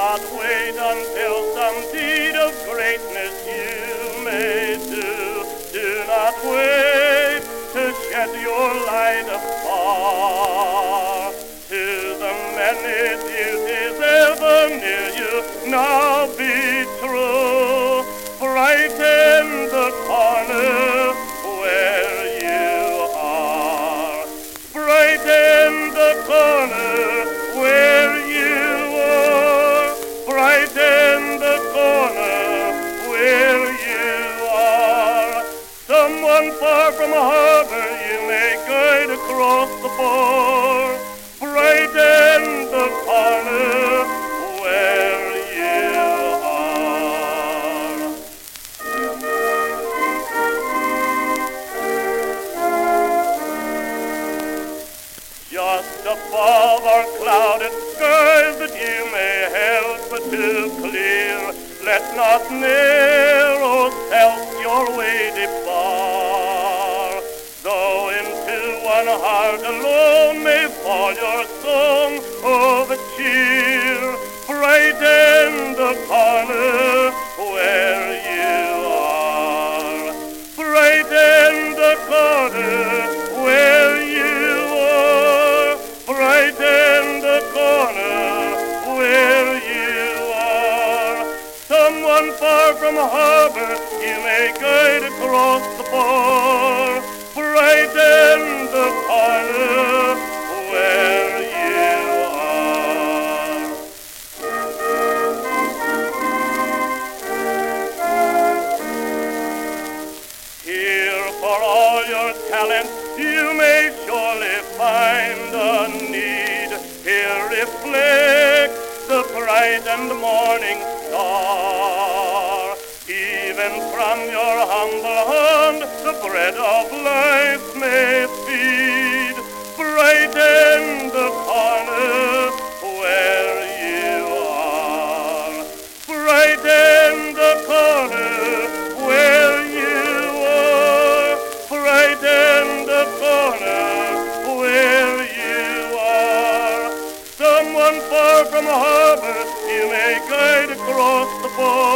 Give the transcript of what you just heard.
not wait until some deed of greatness you may do. Do not wait to shed your light afar. To the many duties ever near you, now be true. Brighten the corner where you are. Brighten the corner where you are. Brighten the corner where you are. Someone far from a harbor you may guide across the bar. Brighten the corner where you are. Just above our clouded skies that you may help to clear, let not narrow self your way debar. Though into one heart alone may fall your song of cheer, brighten the corner where you are. Brighten the corner where you are. Brighten the corner where you are. Someone far from a harbor you may guide across the bar. Brighten the corner where you are. Here for all your talent you may surely find a need. Here reflects the bright and morning star. Even from your humble hand the bread of life may feed. Brighten the corner where you are. Brighten the corner where you are. Brighten the corner where you are. Someone far from a harbor you may guide across the bar.